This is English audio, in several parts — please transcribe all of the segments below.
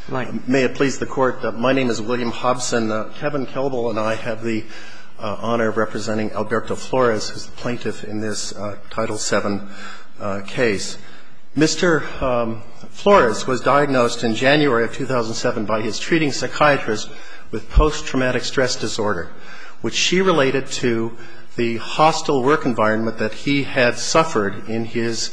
May it please the Court, my name is William Hobson. Kevin Kelbel and I have the honor of representing Alberto Flores, who's the plaintiff in this Title VII case. Mr. Flores was diagnosed in January of 2007 by his treating psychiatrist with post-traumatic stress disorder, which she related to the hostile work environment that he had suffered in his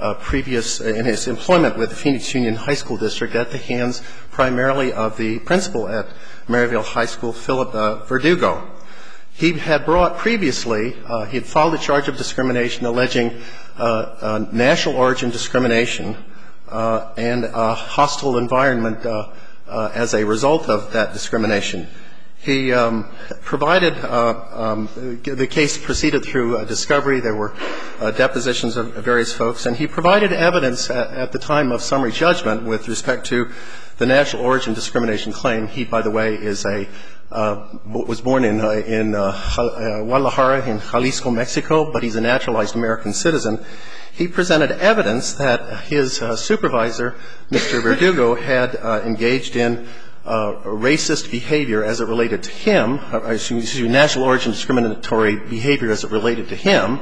in his employment with the Phoenix Union High School District at the hands primarily of the principal at Maryville High School, Philip Verdugo. He had brought previously, he had filed a charge of discrimination alleging national origin discrimination and a hostile environment as a result of that discrimination. He provided, the case proceeded through a discovery. There were depositions of various folks, and he provided evidence at the time of summary judgment with respect to the national origin discrimination claim. He, by the way, is was born in Guadalajara in Jalisco, Mexico, but he's a naturalized American citizen. He presented evidence that his supervisor, Mr. Verdugo, had engaged in racist behavior as it related to him, national origin discriminatory behavior as it related to him,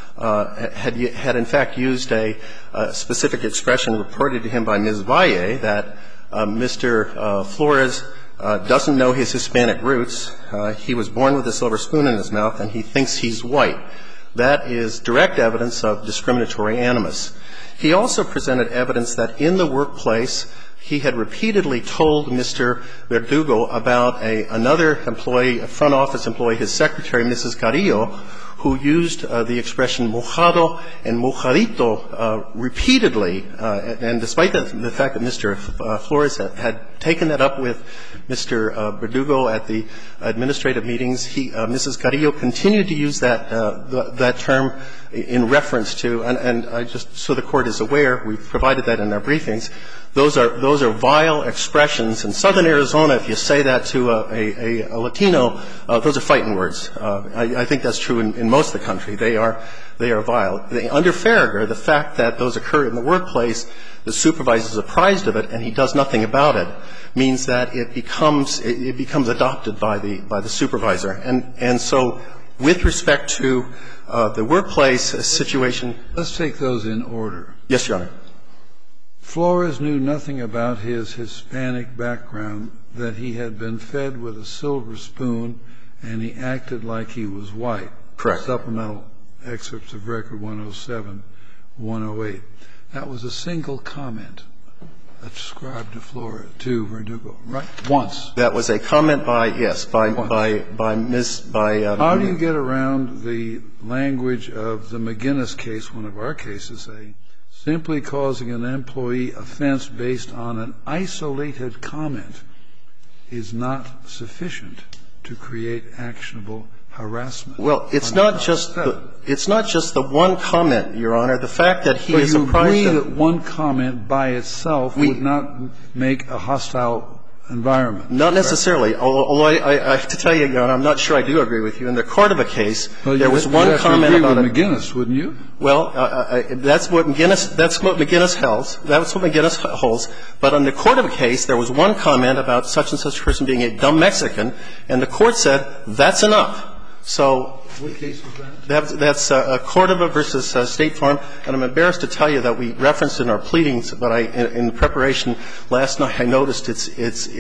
had in fact used a specific expression reported to him by Ms. Valle that Mr. Flores doesn't know his Hispanic roots, he was born with a silver spoon in his mouth, and he thinks he's white. That is direct evidence of discriminatory animus. He also presented evidence that in the workplace he had repeatedly told Mr. Verdugo about another employee, a front office employee, his secretary, Mrs. Carrillo, who used the expression mojado and mojadito repeatedly, and despite the fact that Mr. Flores had taken that up with Mr. Verdugo at the administrative meetings, Mrs. Carrillo continued to use that term in reference to, and I just, so the Court is aware, we've provided that in our briefings, those are vile expressions. In southern Arizona, if you say that to a Latino, those are fighting words. I think that's true in most of the country. They are vile. Under Farragher, the fact that those occur in the workplace, the supervisor is apprised of it and he does nothing about it, means that it becomes adopted by the supervisor. And so with respect to the workplace situation. Let's take those in order. Yes, Your Honor. Flores knew nothing about his Hispanic background, that he had been fed with a silver spoon and he acted like he was white. Correct. Supplemental excerpts of Record 107, 108. That was a single comment ascribed to Verdugo, right? Once. That was a comment by, yes, by Ms. How do you get around the language of the McGinnis case, one of our cases, saying simply causing an employee offense based on an isolated comment is not sufficient to create actionable harassment? Well, it's not just the one comment, Your Honor. The fact that he is apprised of. But you agree that one comment by itself would not make a hostile environment. Not necessarily. Although I have to tell you, Your Honor, I'm not sure I do agree with you. In the Cordova case, there was one comment about it. You'd have to agree with McGinnis, wouldn't you? Well, that's what McGinnis holds. That's what McGinnis holds. But in the Cordova case, there was one comment about such and such a person being a dumb Mexican, and the Court said that's enough. So what case was that? That's Cordova versus State Farm. And I'm embarrassed to tell you that we referenced in our pleadings, but in preparation last night, I noticed it's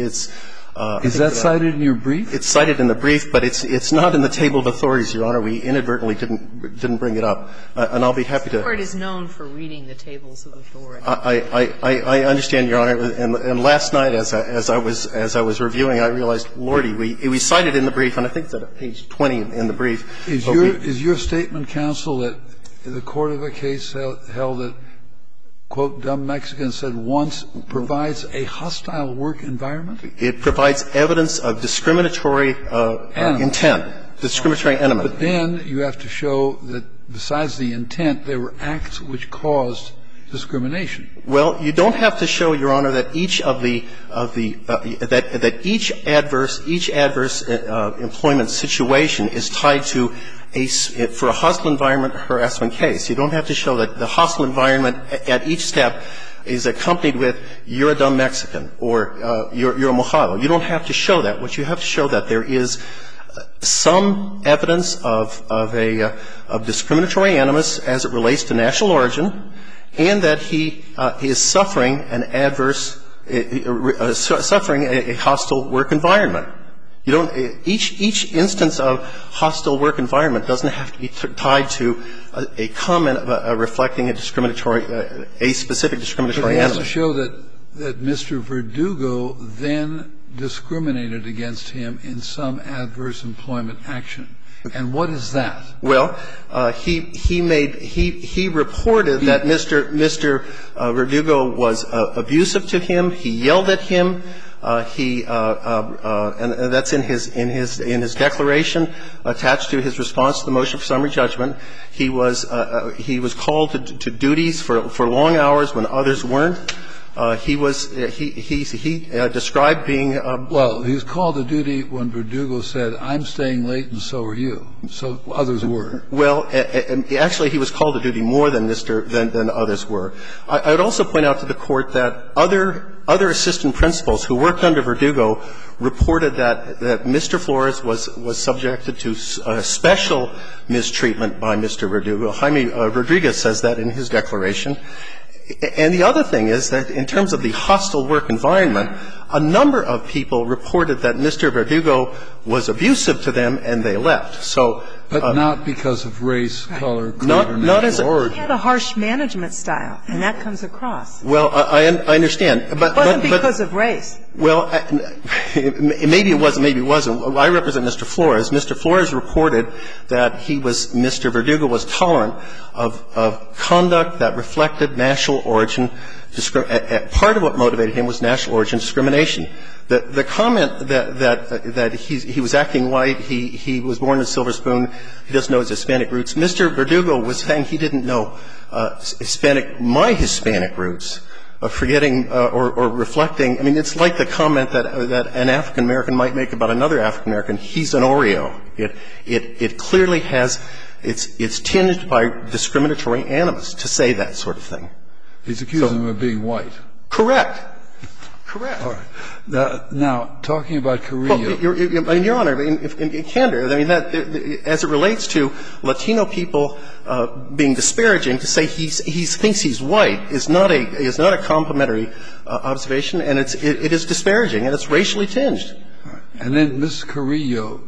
Is that cited in your brief? It's cited in the brief, but it's not in the table of authorities, Your Honor. We inadvertently didn't bring it up. And I'll be happy to. The Court is known for reading the tables of authority. I understand, Your Honor. And last night, as I was reviewing, I realized, Lordy, we cited in the brief, and I think it's at page 20 in the brief. Is your statement, counsel, that the Cordova case held that, quote, dumb Mexican said once provides a hostile work environment? It provides evidence of discriminatory intent, discriminatory enemy. But then you have to show that besides the intent, there were acts which caused discrimination. Well, you don't have to show, Your Honor, that each of the that each adverse employment situation is tied to for a hostile environment harassment case. You don't have to show that the hostile environment at each step is accompanied with, you're a dumb Mexican, or you're a mojado. You don't have to show that. What you have to show that there is some evidence of discriminatory animus as it relates to national origin, and that he is suffering an adverse, suffering a hostile work environment. You don't, each instance of hostile work environment doesn't have to be tied to a comment reflecting a discriminatory, a specific discriminatory animus. But it has to show that Mr. Verdugo then discriminated against him in some adverse employment action. And what is that? Well, he reported that Mr. Verdugo was abusive to him. He yelled at him. And that's in his declaration attached to his response to the motion for summary judgment. He was called to duties for long hours when others weren't. He described being well, he was called to duty when Verdugo said, I'm staying late and so are you. So others were. Well, actually, he was called to duty more than others were. I would also point out to the Court that other assistant principals who worked under Verdugo reported that Mr. Flores was subjected to special mistreatment by Mr. Verdugo. Jaime Rodriguez says that in his declaration. And the other thing is that in terms of the hostile work environment, a number of people reported that Mr. Verdugo was abusive to them and they left. So but not because of race, color, creed, or not as national origin. He had a harsh management style, and that comes across. Well, I understand. But it wasn't because of race. Well, maybe it was, maybe it wasn't. I represent Mr. Flores. Mr. Flores reported that Mr. Verdugo was tolerant of conduct that reflected national origin. Part of what motivated him was national origin discrimination. The comment that he was acting white, he was born in Silver Spoon, he doesn't know his Hispanic roots. Mr. Verdugo was saying he didn't know my Hispanic roots, forgetting or reflecting. I mean, it's like the comment that an African American might make about another African American. He's an Oreo. It clearly has it's tinged by discriminatory animus to say that sort of thing. He's accusing him of being white. Correct. Correct. All right. Now, talking about Carrillo. Well, Your Honor, in candor, I mean, that as it relates to Latino people being disparaging, to say he thinks he's white is not a complimentary observation, and it is disparaging, and it's racially tinged. All right. And then Ms. Carrillo,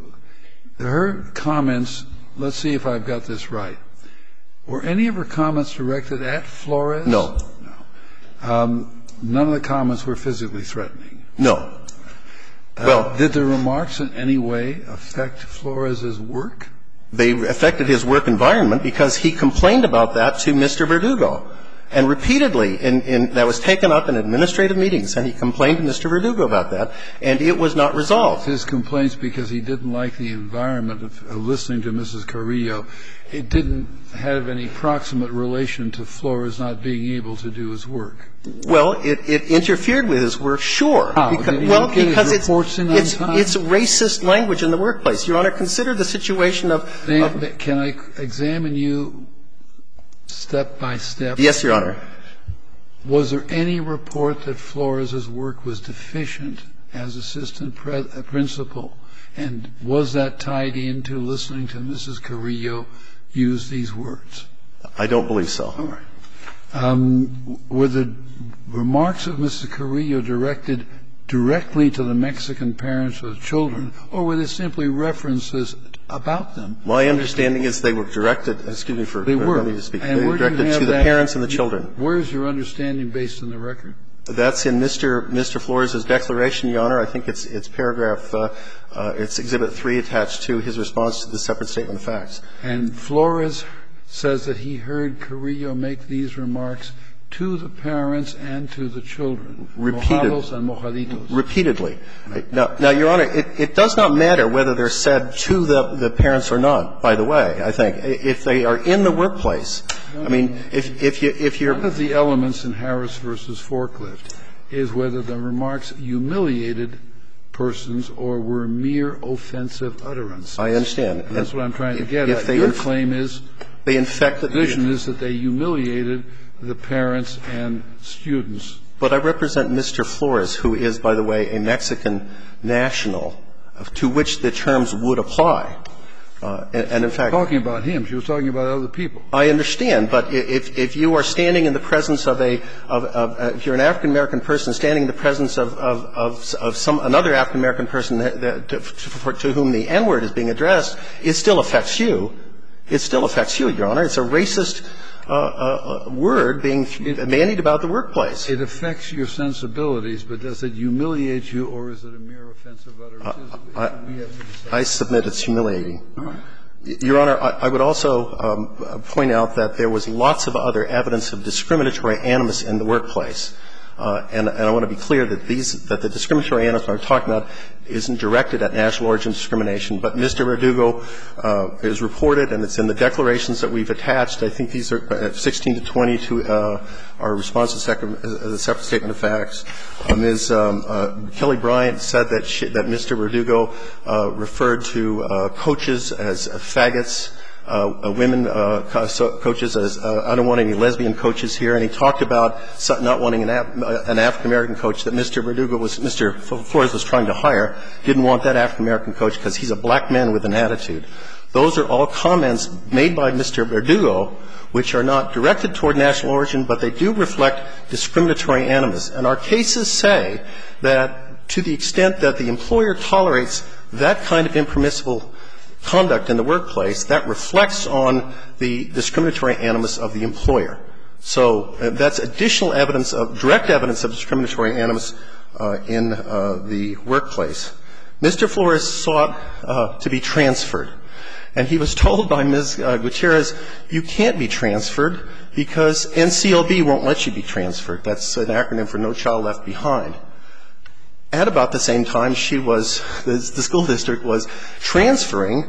her comments, let's see if I've got this right. Were any of her comments directed at Flores? No. No. None of the comments were physically threatening. No. Well, did the remarks in any way affect Flores's work? They affected his work environment because he complained about that to Mr. Verdugo. And repeatedly, that was taken up in administrative meetings, and he complained to Mr. Verdugo about that, and it was not resolved. His complaints because he didn't like the environment of listening to Mrs. Carrillo. It didn't have any proximate relation to Flores not being able to do his work. Well, it interfered with his work, sure. How? Because it's racist language in the workplace. Your Honor, consider the situation of Can I examine you step by step? Yes, Your Honor. Was there any report that Flores's work was deficient as assistant principal? And was that tied into listening to Mrs. Carrillo use these words? I don't believe so. All right. Were the remarks of Mrs. Carrillo directed directly to the Mexican parents of the children, or were they simply references about them? My understanding is they were directed, excuse me for letting me speak. They were directed to the parents and the children. Where is your understanding based on the record? That's in Mr. Flores' declaration, Your Honor. I think it's paragraph, it's Exhibit 3 attached to his response to the separate statement of facts. And Flores says that he heard Carrillo make these remarks to the parents and to the children, mojados and mojaditos. Repeatedly. Now, Your Honor, it does not matter whether they're said to the parents or not, by the way, I think. If they are in the workplace, I mean, if you're One of the elements in Harris v. Forklift is whether the remarks humiliated persons or were mere offensive utterances. I understand. That's what I'm trying to get at. Your claim is they infected the position is that they humiliated the parents and students. But I represent Mr. Flores, who is, by the way, a Mexican national to which the terms would apply. And in fact, Talking about him, she was talking about other people. I understand, but if you are standing in the presence of if you're an African American person standing in the presence of another African American person to whom the N word is being addressed, it still affects you. It still affects you, Your Honor. It's a racist word being bandied about the workplace. It affects your sensibilities, but does it humiliate you, or is it a mere offensive utterance? I submit it's humiliating. All right. Your Honor, I would also point out that there was lots of other evidence of discriminatory animus in the workplace. And I want to be clear that the discriminatory animus I'm talking about isn't directed at national origin discrimination, but Mr. Verdugo is reported, and it's in the declarations that we've attached. I think these are 16 to 20 to our response to the separate statement of facts. Ms. Kelly Bryant said that Mr. Verdugo referred to coaches as faggots. Women coaches as I don't want any lesbian coaches here, and he talked about not wanting an African American coach that Mr. Flores was trying to hire. Didn't want that African American coach because he's a black man with an attitude. Those are all comments made by Mr. Verdugo which are not directed toward national origin, but they do reflect discriminatory animus. And our cases say that to the extent that the employer tolerates that kind of impermissible conduct in the workplace, that reflects on the discriminatory animus of the employer. So that's additional evidence direct evidence of discriminatory animus in the workplace. Mr. Flores sought to be transferred, and he was told by Ms. Gutierrez, you can't be transferred because NCLB won't let you be transferred. That's an acronym for No Child Left Behind. At about the same time, the school district was transferring.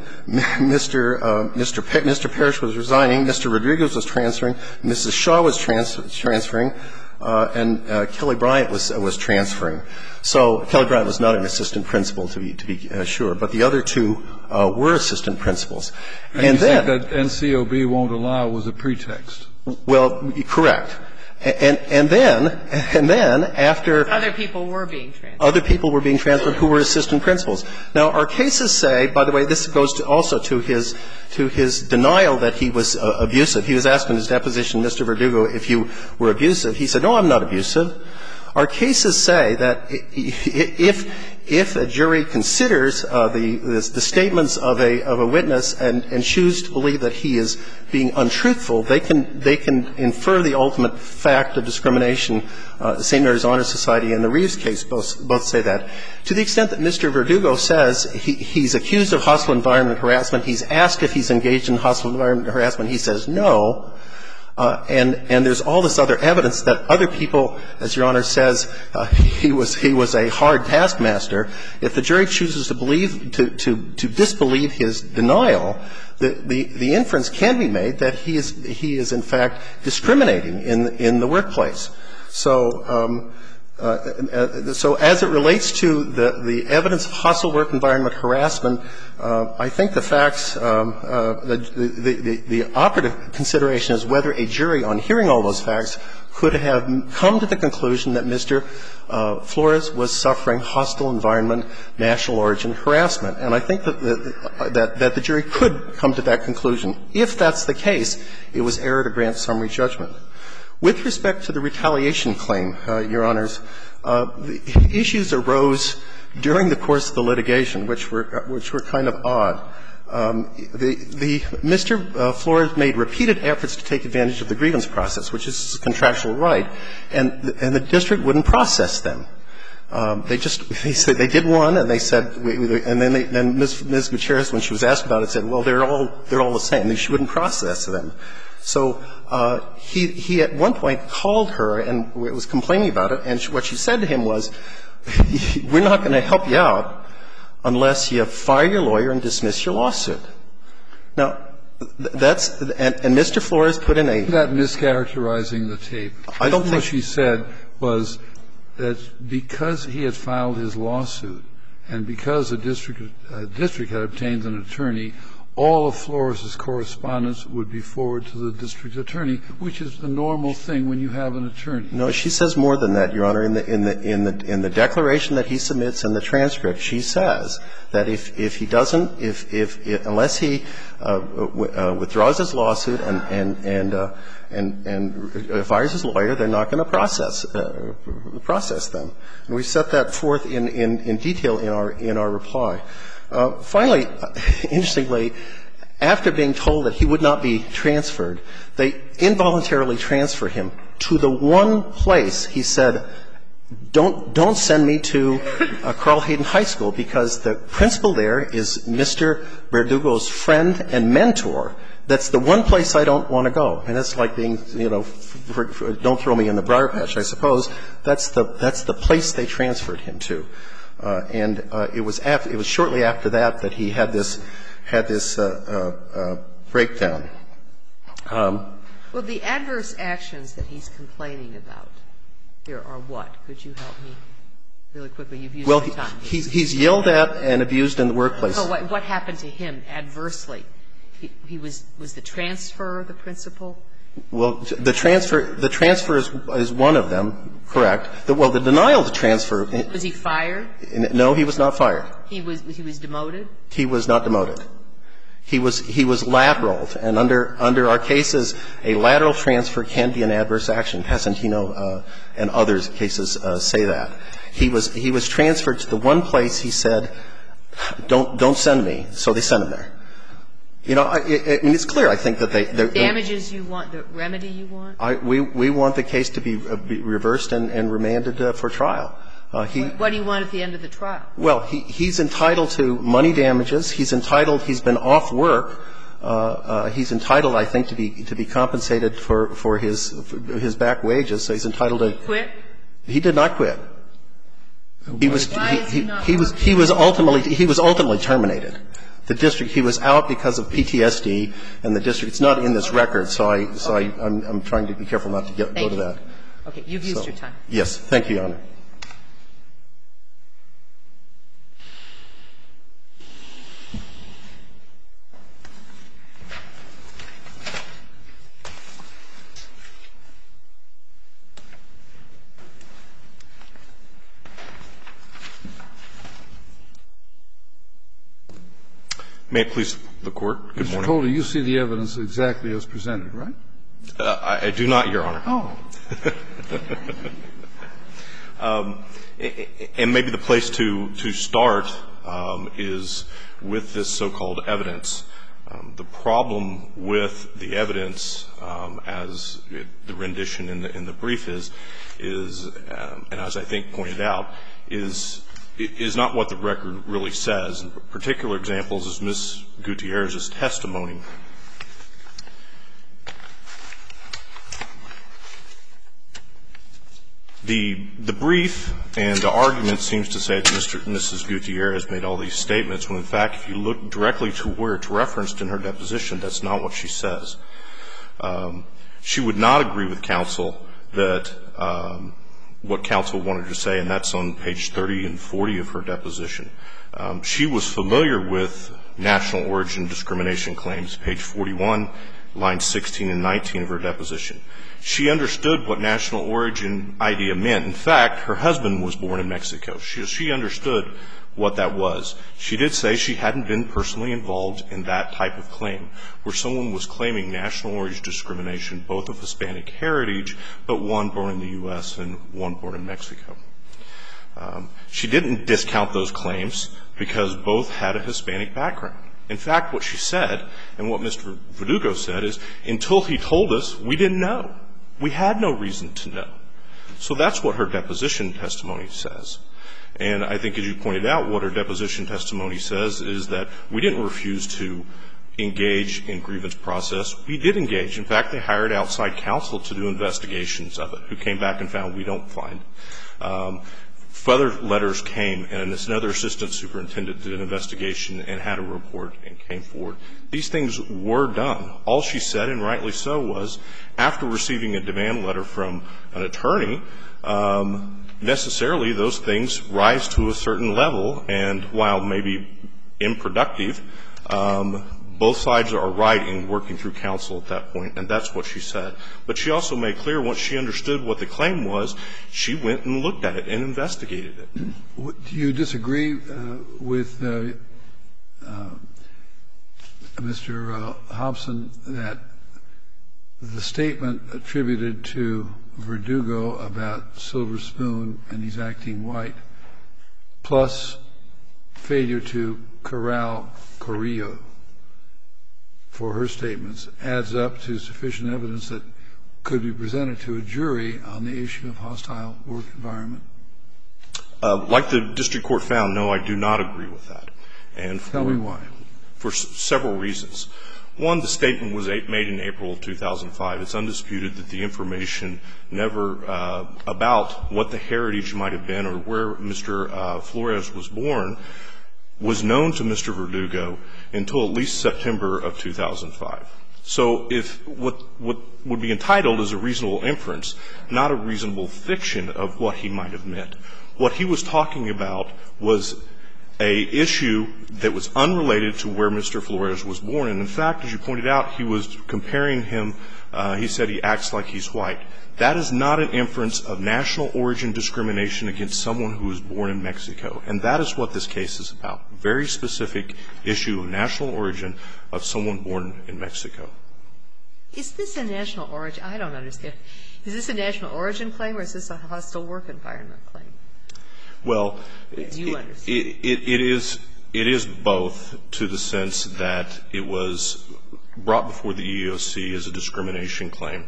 Mr. Parrish was resigning. Mr. Rodriguez was transferring. Mrs. Shaw was transferring. And Kelly Bryant was transferring. So Kelly Bryant was not an assistant principal, to be sure. But the other two were assistant principals. And then that NCOB won't allow was a pretext. Well, correct. And then after other people were being transferred. Other people were being transferred who were assistant principals. Now, our cases say, by the way, this goes also to his denial that he was abusive. He was asked in his deposition, Mr. Verdugo, if you were abusive. He said, no, I'm not abusive. Our cases say that if a jury considers the statements of a witness and choose to believe that he is being untruthful, they can infer the ultimate fact of discrimination. St. Mary's Honor Society and the Reeves case both say that. To the extent that Mr. Verdugo says he's accused of hostile environment harassment, he's asked if he's engaged in hostile environment harassment, he says no. And there's all this other evidence that other people, as Your Honor says, he was a hard taskmaster. If the jury chooses to believe, to disbelieve his denial, the inference can be made that he is in fact discriminating in the workplace. So as it relates to the evidence of hostile work environment harassment, I think the facts, the operative consideration is whether a jury, on hearing all those facts, could have come to the conclusion that Mr. Flores was suffering hostile environment, national origin harassment. And I think that the jury could come to that conclusion. If that's the case, it was error to grant summary judgment. With respect to the retaliation claim, Your Honors, the issues arose during the course of the litigation, which were kind of odd. Mr. Flores made repeated efforts to take advantage of the grievance process, which is a contractual right, and the district wouldn't process them. They said they did one, and they said, and then Ms. Gutierrez, when she was asked about it, said, well, they're all the same. She wouldn't process them. So he at one point called her and was complaining about it, and what she said to him was, we're not going to help you out unless you fire your lawyer and dismiss your lawsuit. Now, that's – and Mr. Flores put in a – That mischaracterizing the tape. I don't think – What she said was that because he had filed his lawsuit and because the district had obtained an attorney, all of Flores' correspondence would be forwarded to the district attorney, which is the normal thing when you have an attorney. No, she says more than that, Your Honor. In the declaration that he submits in the transcript, she says that if he doesn't, unless he withdraws his lawsuit and fires his lawyer, they're not going to process them. And we set that forth in detail in our reply. Finally, interestingly, after being told that he would not be transferred, they involuntarily transfer him to the one place he said, don't send me to Carl Hayden High School because the principal there is Mr. Verdugo's friend and mentor. That's the one place I don't want to go. And that's like being, you know, don't throw me in the briar patch, I suppose. That's the place they transferred him to. And it was shortly after that he had this breakdown. Well, the adverse actions that he's complaining about here are what? Could you help me really quickly? You've used your time. Well, he's yelled at and abused in the workplace. Oh, what happened to him adversely? He was the transfer the principal? Well, the transfer is one of them, correct. Well, the denial of the transfer. Was he fired? No, he was not fired. He was demoted? He was not demoted. He was lateraled. And under our cases, a lateral transfer can be an adverse action. Pasantino and others cases say that. He was transferred to the one place he said, don't send me. So they sent him there. You know, I mean, it's clear, I think, that they The damages you want, the remedy you want? We want the case to be reversed and remanded for trial. What do you want at the end of the trial? Well, he's entitled to money damages. He's been off work. He's entitled, I think, to be compensated for his back wages. So he's entitled to. Quit? He did not quit. He was ultimately terminated. The district, he was out because of PTSD, and the district, it's not in this record, so I'm trying to be careful not to go to that. Okay. You've used your time. Yes. Thank you, Your Honor. May it please the Court. Good morning. Mr. Coley, you see the evidence exactly as presented, right? I do not, Your Honor. Oh. And maybe the place to start is with this so-called evidence. The problem with the evidence, as the rendition in the brief is, and as I think pointed out, is not what the record really says. And particular examples is Ms. Gutierrez's testimony. The brief and the argument seems to say that Mrs. Gutierrez made all these statements, when in fact, if you look directly to where it's referenced in her deposition, that's not what she says. She would not agree with counsel that what counsel wanted to say, and that's on page 30 and 40 of her deposition. She was familiar with national origin discrimination claims, page 41, lines 16 and 19 of her deposition. She understood what national origin idea meant. In fact, her husband was born in Mexico. She understood what that was. She did say she hadn't been personally involved in that type of claim, where someone was claiming national origin discrimination, both of Hispanic heritage, but one born in the U.S. and one born in Mexico. She didn't discount those claims because both had a Hispanic background. In fact, what she said, and what Mr. Verdugo said, is until he told us, we didn't know. We had no reason to know. So that's what her deposition testimony says. And I think, as you pointed out, what her deposition testimony says is that we didn't refuse to engage in grievance process. We did engage. In fact, they hired outside counsel to do investigations of it, who came back and found we don't find. Further letters came, and another assistant superintendent did an investigation and had a report and came forward. These things were done. All she said, and rightly so, was after receiving a demand letter from an attorney, necessarily those things rise to a certain level, and while maybe unproductive, both sides are right in working through counsel at that point, and that's what she said. But she also made clear once she understood what the claim was, she went and looked at it and investigated it. Do you disagree with Mr. Hobson that the statement attributed to Verdugo about Silver Spoon and he's acting white, plus failure to corral Carrillo for her statements, adds up to sufficient evidence that could be presented to a jury on the issue of hostile work environment? Like the district court found, no, I do not agree with that. And tell me why. For several reasons. One, the statement was made in April of 2005. It's undisputed that the information never about what the heritage might have been or where Mr. Flores was born was known to Mr. Verdugo until at least September of 2005. So if what would be entitled is a reasonable inference, not a reasonable fiction of what he might have meant. What he was talking about was a issue that was unrelated to where Mr. Flores was born. And in fact, as you pointed out, he was comparing him, he said he acts like he's white. That is not an inference of national origin discrimination against someone who was born in Mexico. And that is what this case is about. Very specific issue of national origin of someone born in Mexico. Is this a national origin? I don't understand. Is this a national origin claim or is this a hostile work environment claim? Well, do you understand? It is both, to the sense that it was brought before the EEOC as a discrimination claim.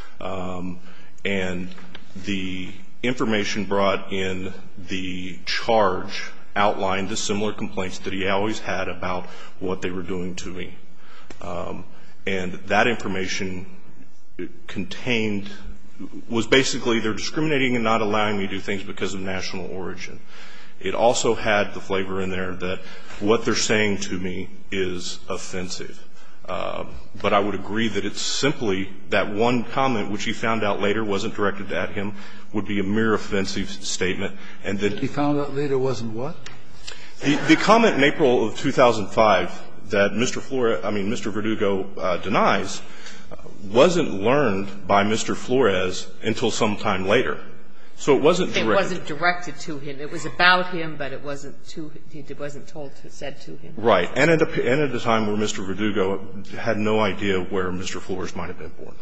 And the information brought in the charge outlined the similar complaints that he always had about what they were doing to me. And that information contained was basically they're discriminating and not allowing me to do things because of national origin. It also had the flavor in there that what they're saying to me is offensive. But I would agree that it's simply that one comment, which he found out later wasn't directed at him, would be a mere offensive statement. And that he found out later wasn't what? The comment in April of 2005 that Mr. Verdugo denies wasn't learned by Mr. Flores until some time later. So it wasn't directed. It wasn't directed to him. It was about him, but it wasn't said to him. Right. And at a time where Mr. Verdugo had no idea where Mr. Flores might have been born.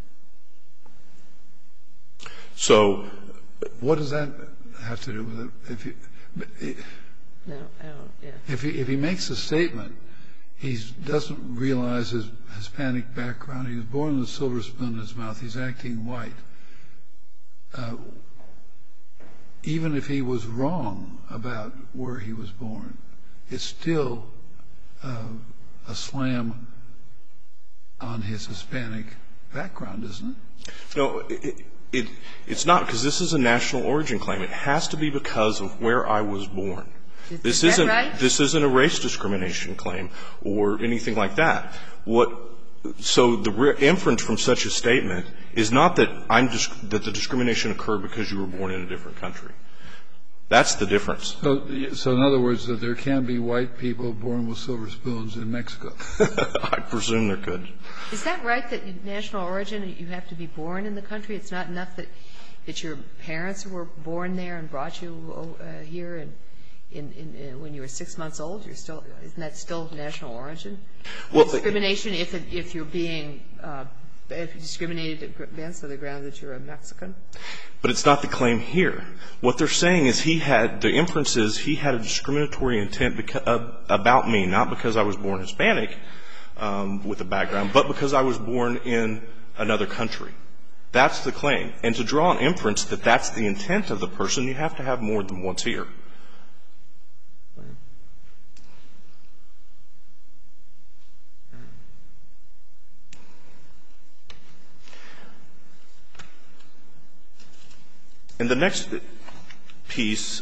So what does that have to do with it? No, I don't. Yeah. If he makes a statement, he doesn't realize his Hispanic background. He was born with a silver spoon in his mouth. He's acting white. Even if he was wrong about where he was born, it's still a slam on his Hispanic background, isn't it? No, it's not, because this is a national origin claim. It has to be because of where I was born. Is that right? This isn't a race discrimination claim or anything like that. So the inference from such a statement is not that that the discrimination occurred because you were born in a different country. That's the difference. So in other words, that there can be white people born with silver spoons in Mexico. I presume there could. Is that right, that national origin, you have to be born in the country? It's not enough that your parents were born there and brought you here and when you were 6 months old, isn't that still national origin? Well, discrimination if you're being discriminated against on the ground that you're a Mexican? But it's not the claim here. What they're saying is the inference is he had a discriminatory intent about me, not because I was born Hispanic with a background, but because I was born in another country. That's the claim. And to draw an inference that that's the intent of the person, you have to have more than what's here. And the next piece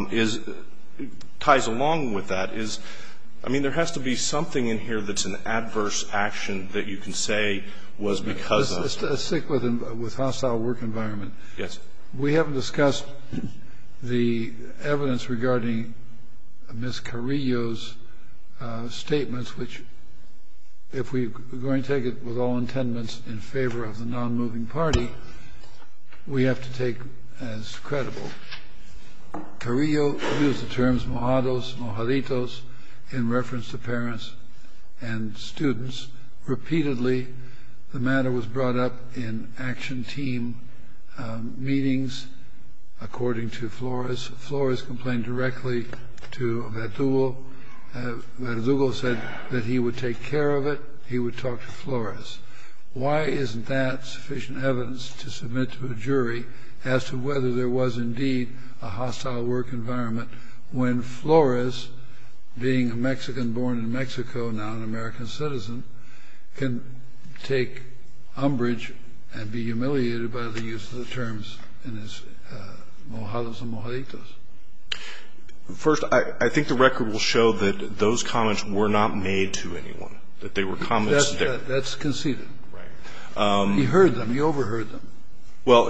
ties along with that is, there has to be something in here that's an adverse action that you can say was because of. Let's stick with hostile work environment. Yes. We haven't discussed the evidence regarding Ms. Carrillo's statements, which if we're going to take it with all intendments in favor of the non-moving party, we have to take as credible. Carrillo used the terms mojados, mojaditos in reference to parents and students. Repeatedly, the matter was brought up in action team meetings. According to Flores, Flores complained directly to Verdugo. Verdugo said that he would take care of it. He would talk to Flores. Why isn't that sufficient evidence to submit to a jury as to whether there was indeed a hostile work environment when Flores, being a Mexican born in Mexico, now an American citizen, can take umbrage and be humiliated by the use of the terms in his mojados and mojaditos? First, I think the record will show that those comments were not made to anyone, that they were comments there. That's conceded. Right. He heard them. He overheard them. Well,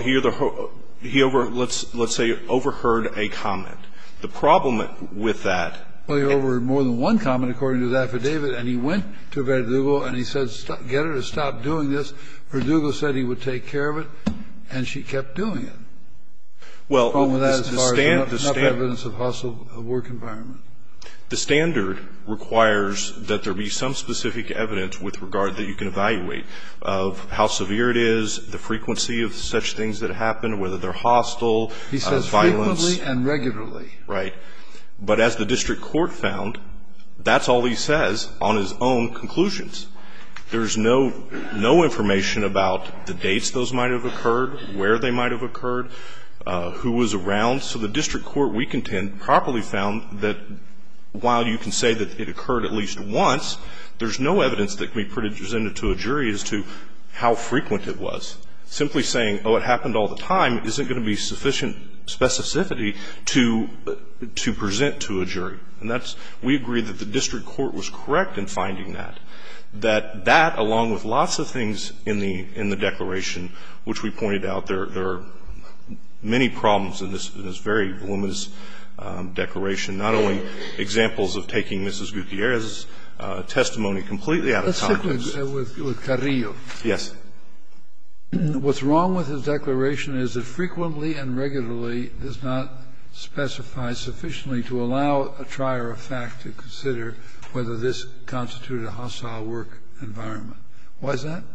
let's say overheard a comment. The problem with that. Well, he overheard more than one comment according to his affidavit, and he went to Verdugo and he said, get her to stop doing this. Verdugo said he would take care of it, and she kept doing it. Well, wrong with that as far as enough evidence of hostile work environment. The standard requires that there be some specific evidence with regard that you can evaluate of how severe it is, the frequency of such things that happen, whether they're hostile, he says violence. Frequently and regularly. Right. But as the district court found, that's all he says on his own conclusions. There's no information about the dates those might have occurred, where they might have occurred, who was around. So the district court, we contend, properly found that while you can say that it occurred at least once, there's no evidence that can be presented to a jury as to how frequent it was. Simply saying, oh, it happened all the time, isn't going to be sufficient specificity to present to a jury. And that's we agree that the district court was correct in finding that. That along with lots of things in the declaration, which we pointed out, there are many problems in this very voluminous declaration, not only examples of taking Mrs. Gutierrez's testimony completely out of context. Let's stick with Carrillo. Yes. What's wrong with his declaration is that frequently and regularly does not specify sufficiently to allow a trier of fact to consider whether this constituted a hostile work environment. Why is that?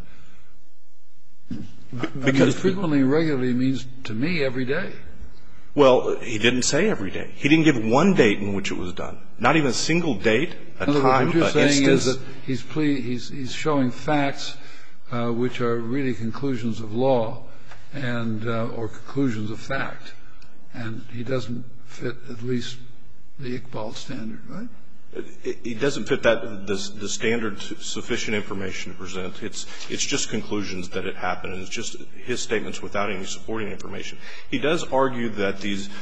Because frequently and regularly means, to me, every day. Well, he didn't say every day. He didn't give one date in which it was done. Not even a single date, a time, an instance. What you're saying is that he's showing facts which are really conclusions of law and or conclusions of fact, and he doesn't fit at least the Iqbal standard, right? He doesn't fit the standard sufficient information to present. It's just conclusions that it happened, and it's just his statements without any supporting information. He does argue that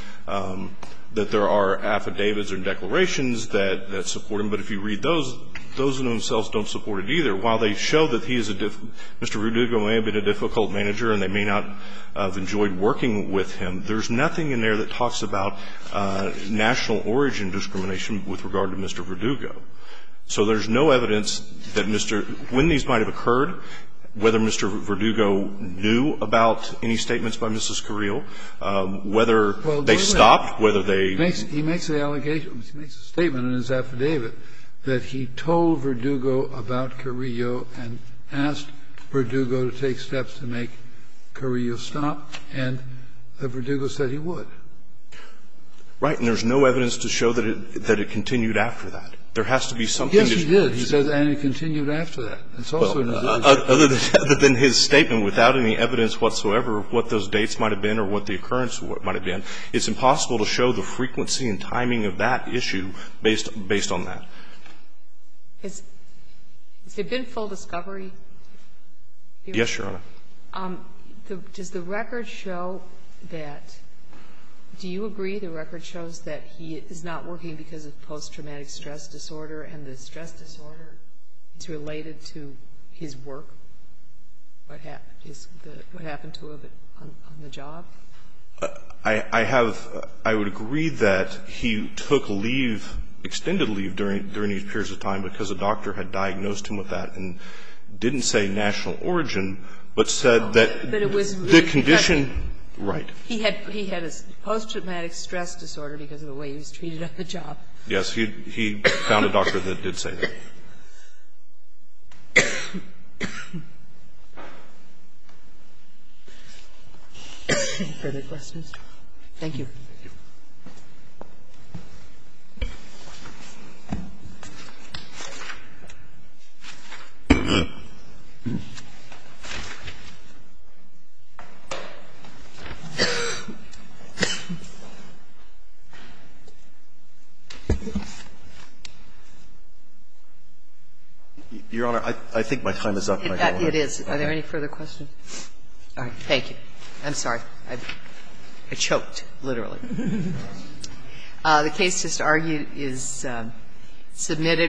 that there are affidavits or declarations that support him, but if you read those in themselves don't support it either. While they show that he is Mr. Verdugo may have been a difficult manager and they may not have enjoyed working with him, there's nothing in there that talks about national origin discrimination with regard to Mr. Verdugo. So there's no evidence that when these might have occurred, whether Mr. Verdugo knew about any statements by Mrs. Carrillo, whether they stopped, whether they ---- He makes the allegation, he makes a statement in his affidavit that he told Verdugo about Carrillo and asked Verdugo to take steps to make Carrillo stop, and Verdugo said he would. Right. And there's no evidence to show that it continued after that. There has to be something Yes, he did. He said, and it continued after that. It's also in his other than his statement, without any evidence whatsoever of what those dates might have been or what the occurrence might have been, it's impossible to show the frequency and timing of that issue based on that. Has there been full discovery here? Yes, Your Honor. Does the record show that do you agree the record shows that he is not working because of post-traumatic stress disorder and the stress disorder is related to his work? What happened to him on the job? I would agree that he took leave extended leave during these periods of time because a doctor had diagnosed him with that and didn't say national origin, but said that the condition – right. He had a post-traumatic stress disorder because of the way he was treated on the job. Yes, he found a doctor that did say that. Any further questions? Thank you. Your Honor, I think my time is up. It is. Are there any further questions? All right. Thank you. I'm sorry. I choked, literally. The case just argued is submitted.